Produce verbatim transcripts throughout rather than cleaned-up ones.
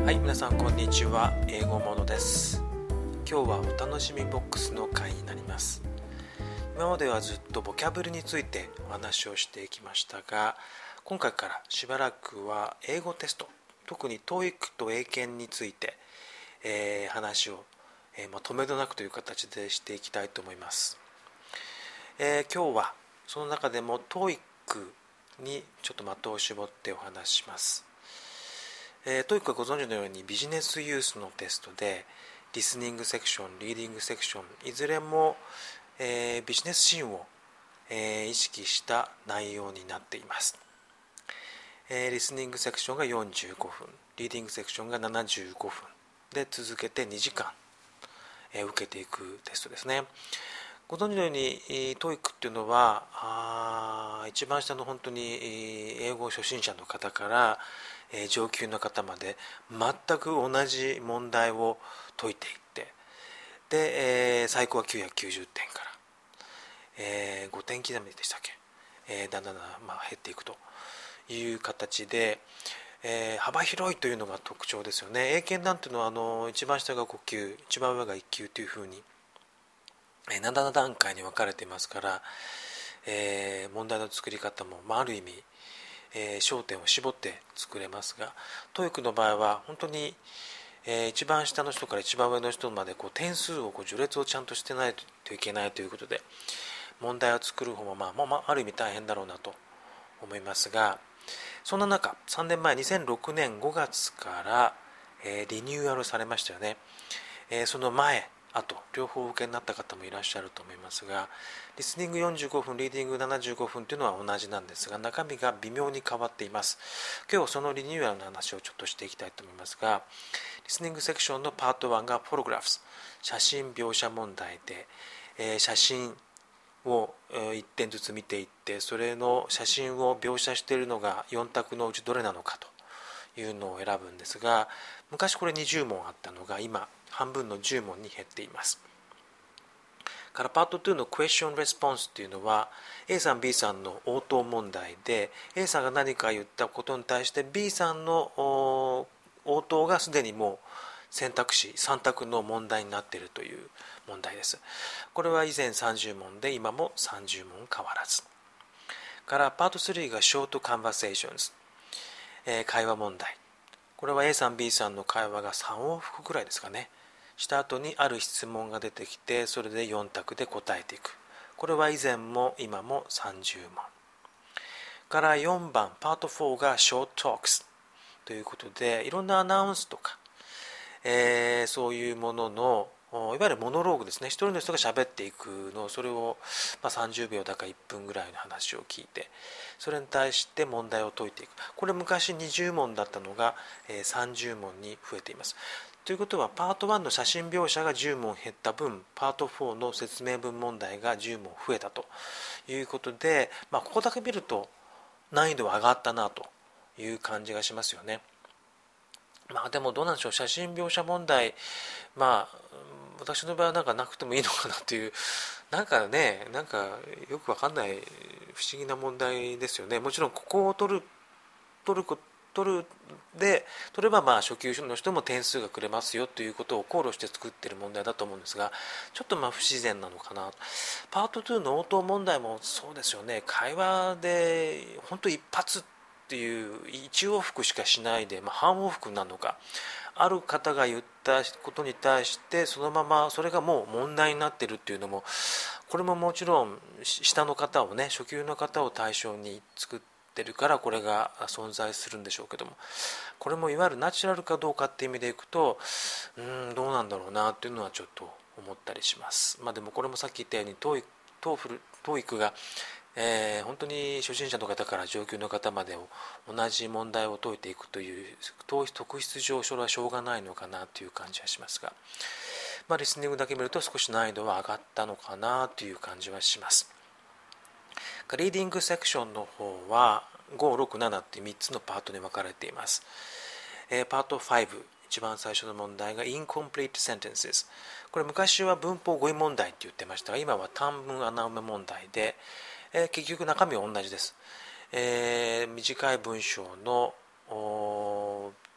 はい、皆さんこんにちは。英語ものです。今日はお楽しみボックスの回になります。今まではずっとボキャブルについてお話をしていきましたが、今回からしばらくは英語テスト、特に トーイック と英検について、えー、話を、えーまあ、止めどなくという形でしていきたいと思います。えー、今日はその中でも トーイック にちょっと的を絞ってお話しします。えー、トーイック はご存知のようにビジネスユースのテストでリスニングセクション、リーディングセクションいずれも、えー、ビジネスシーンを、えー、意識した内容になっています。えー、リスニングセクションがよんじゅうごふん、リーディングセクションがななじゅうごふんで続けてにじかん、えー、受けていくテストですね。ご存知のように トーイック っていうのはあ一番下の本当に英語初心者の方から上級の方まで全く同じ問題を解いていってで、えー、最高はきゅうひゃくきゅうじゅってんから、えー、ごてん刻みでしたっけ、えー、だんだんだん、まあ、減っていくという形で、えー、幅広いというのが特徴ですよね。英検なんていうのはあの一番下がご級、一番上がいっ級というふうになな段階に分かれていますから、えー、問題の作り方も、まあ、ある意味、えー、焦点を絞って作れますが、トーイックの場合は本当に、えー、一番下の人から一番上の人までこう点数をこう序列をちゃんとしてないといけないということで、問題を作る方も、まあまあ、ある意味大変だろうなと思いますが、そんな中さんねんまえにせんろくねんごがつから、えー、リニューアルされましたよね。えー、その前あと両方お受けになった方もいらっしゃると思いますが、リスニングよんじゅうごふん、リーディングななじゅうごふんというのは同じなんですが、中身が微妙に変わっています。今日そのリニューアルの話をちょっとしていきたいと思いますが、リスニングセクションのパートワンがフォトグラフス、写真描写問題で、えー、写真をいってんずつ見ていって、それの写真を描写しているのがよん択のうちどれなのかというのを選ぶんですが、昔これにじゅう問あったのが今半分のじゅう問に減っています。からパートツーのクエスチョンレスポンスというのは A さん B さんの応答問題で、 A さんが何か言ったことに対して B さんの応答がすでにもう選択肢さん択の問題になっているという問題です。これは以前さんじゅう問で今もさんじゅう問変わらず。からパートスリーがショートカンバセーションズ、えー、会話問題。これは A さん B さんの会話がさん往復くらいですかね、した後にある質問が出てきて、それでよん択で答えていく。これは以前も今もさんじゅう問からよんばんパートフォーがショートトークスということで、いろんなアナウンスとか、えー、そういうもののいわゆるモノローグですね、一人の人が喋っていくのを、それを、まあ、さんじゅうびょうだかいっぷんぐらいの話を聞いて、それに対して問題を解いていく。これ昔にじゅう問だったのが、えー、さんじゅう問に増えています。ということはパートワンの写真描写がじゅう問減った分、パートフォーの説明文問題がじゅう問増えたということで、まあ、ここだけ見ると難易度は上がったなという感じがしますよね。まあでもどうなんでしょう、写真描写問題、まあ私の場合はなんかなくてもいいのかなという、なんかね、なんかよくわかんない不思議な問題ですよね。もちろんここを取る取る取るで取ればまあ初級の人も点数がくれますよということを考慮して作っている問題だと思うんですが、ちょっとまあ不自然なのかな。パートツーの応答問題もそうですよね。会話で本当一発っていう一往復しかしないで、まあ、半往復なのか、ある方が言ったことに対してそのままそれがもう問題になっているっていうのも、これももちろん下の方をね、初級の方を対象に作ってるからこれが存在するんでしょうけども、これもいわゆるナチュラルかどうかっていう意味でいくと、うーんどうなんだろうなっていうのはちょっと思ったりします。まあでもこれもさっき言ったように トーイック トーフル トーイック がえー、本当に初心者の方から上級の方までを同じ問題を解いていくという特質上それはしょうがないのかなという感じはしますが、まあ、リスニングだけ見ると少し難易度は上がったのかなという感じはします。リーディングセクションの方はご、ろく、ななというみっつのパートに分かれています。えー、パートファイブ、一番最初の問題が Incomplete Sentences。 これ昔は文法語彙問題って言ってましたが、今は短文穴埋め問題で、えー、結局中身は同じです。えー、短い文章の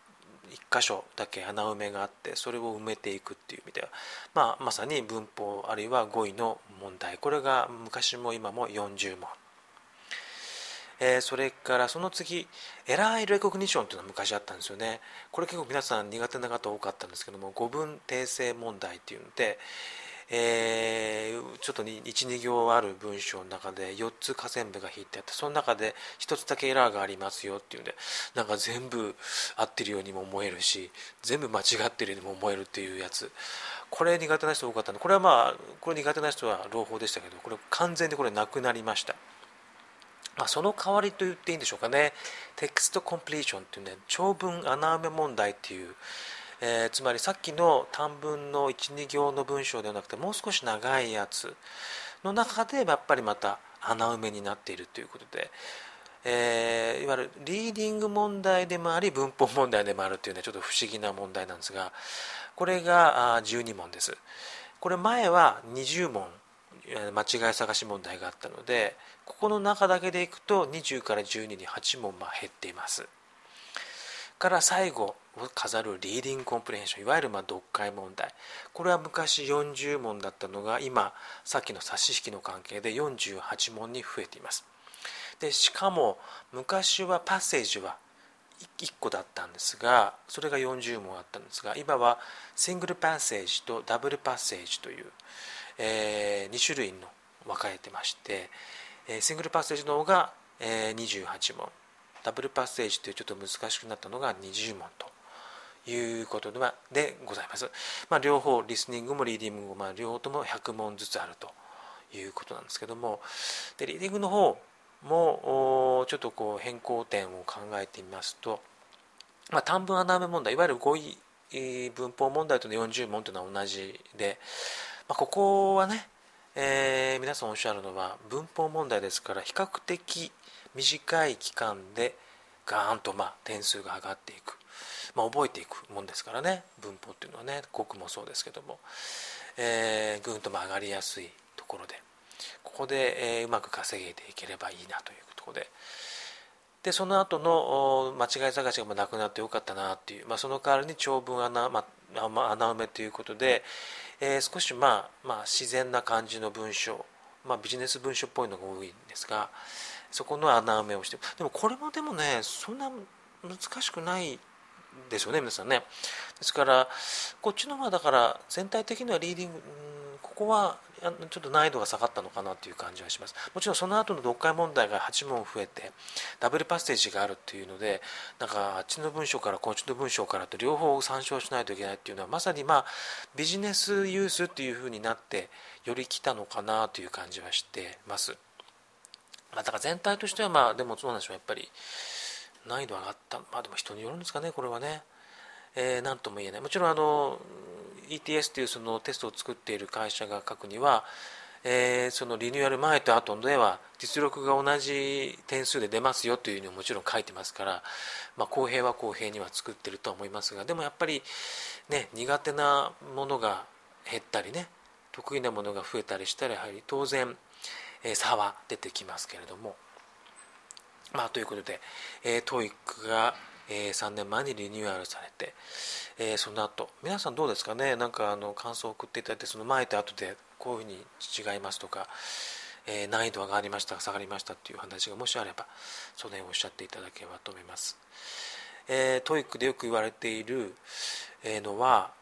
いっ箇所だけ穴埋めがあってそれを埋めていくっていう意味では、まあ、まさに文法あるいは語彙の問題、これが昔も今もよんじゅう問、えー、それからその次エラーレコグニションというのは昔あったんですよね。これ結構皆さん苦手な方多かったんですけども、語文訂正問題っていうので、えー、ちょっといち、に行ある文章の中でよっつ下線部が引いてあって、その中でひとつだけエラーがありますよっていうんで、なんか全部合ってるようにも思えるし全部間違ってるようにも思えるっていうやつ、これ苦手な人多かったので、これはまあこれ苦手な人は朗報でしたけど、これ完全にこれなくなりました。まあ、その代わりと言っていいんでしょうかね。テクストコンプリーションっていうね、長文穴埋め問題っていう、えー、つまりさっきの短文のいち、に行の文章ではなくてもう少し長いやつの中でやっぱりまた穴埋めになっているということで、えー、いわゆるリーディング問題でもあり文法問題でもあるというね、ちょっと不思議な問題なんですが、これがじゅうに問です。これ前はにじゅう問間違い探し問題があったので、ここの中だけでいくとにじゅうからじゅうににはち問まあ減っています。から最後を飾るリーディングコンプレヘンション、いわゆるまあ読解問題、これは昔よんじゅう問だったのが今さっきの差し引きの関係でよんじゅうはち問に増えています。でしかも昔はパッセージはいっこだったんですが、それがよんじゅう問あったんですが、今はシングルパッセージとダブルパッセージという、えー、に種類の分かれてまして、シングルパッセージの方がにじゅうはち問、ダブルパッセージというちょっと難しくなったのがにじゅう問ということでございます。まあ、両方リスニングもリーディングも、まあ、両方ともひゃく問ずつあるということなんですけども、でリーディングの方もちょっとこう変更点を考えてみますと、まあ、短文穴埋め問題、いわゆる語彙文法問題とのよんじゅう問というのは同じで、まあ、ここはね、えー、皆さんおっしゃるのは文法問題ですから比較的短い期間でガーンとまあ点数が上がっていく、まあ、覚えていくもんですからね、文法っていうのはね、国もそうですけども、えー、ぐんと上がりやすいところで、ここで、えー、うまく稼げていければいいなというところで、でその後の間違い探しがなくなってよかったなっていう、まあ、その代わりに長文穴、まあ、穴埋めということで、えー、少し、まあ、まあ自然な感じの文章、まあ、ビジネス文書っぽいのが多いんですが、そこの穴埋めをして、でもこれもでもねそんな難しくないですよね皆さんね。ですからこっちの方はだから全体的にはリーディング、ここはちょっと難易度が下がったのかなという感じはします。もちろんその後の読解問題がはち問増えてダブルパッセージがあるっていうので、なんかあっちの文章からこっちの文章からと両方参照しないといけないっていうのはまさにまあビジネスユースっていう風になってより来たのかなという感じはしてます。まあ、だから全体としてはまあでもそうなんでしょう、やっぱり難易度上がった、まあでも人によるんですかねこれはね、えー、なんとも言えない。もちろんあの イーティーエス というそのテストを作っている会社が書くには、えー、そのリニューアル前と後では実力が同じ点数で出ますよというのをもちろん書いてますから、まあ、公平は公平には作ってると思いますが、でもやっぱりね苦手なものが減ったりね得意なものが増えたりしたらやはり当然差は出てきますけれども、まあということで、えー、トーイック が、えー、さんねんまえにリニューアルされて、えー、その後皆さんどうですかね、なんかあの感想を送っていただいて、その前と後でこういうふうに違いますとか、えー、難易度が上がりました下がりましたっていう話がもしあればその辺をおっしゃっていただければと思います。えー、トーイック でよく言われているのは、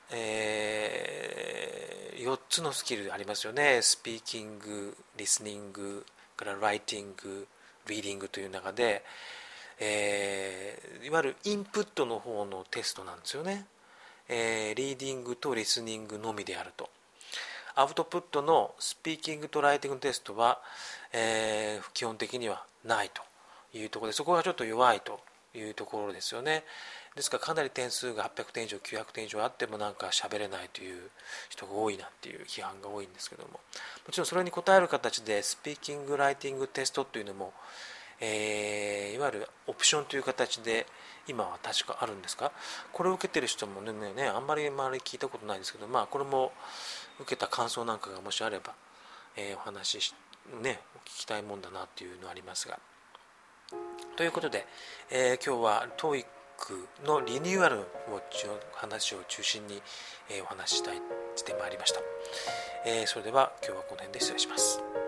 えー、よっつのスキルありますよね。スピーキング、リスニングからライティング、リーディングという中で、えー、いわゆるインプットの方のテストなんですよね。えー、リーディングとリスニングのみであると、アウトプットのスピーキングとライティングテストは、えー、基本的にはないというところで、そこがちょっと弱いというところですよね。ですからかなり点数がはっぴゃくてん以上きゅうひゃくてん以上あってもなんか喋れないという人が多いなっていう批判が多いんですけども、もちろんそれに応える形でスピーキングライティングテストというのも、えー、いわゆるオプションという形で今は確かあるんですか。これを受けてる人も ね, ねあんまり周り聞いたことないんですけど、まあこれも受けた感想なんかがもしあれば、えー、お話しね聞きたいもんだなっていうのはありますが、ということで、えー、今日は トーイックのリニューアルの話を中心に、えー、お話ししたいしてまいりました。えー、それでは今日はこの辺で失礼します。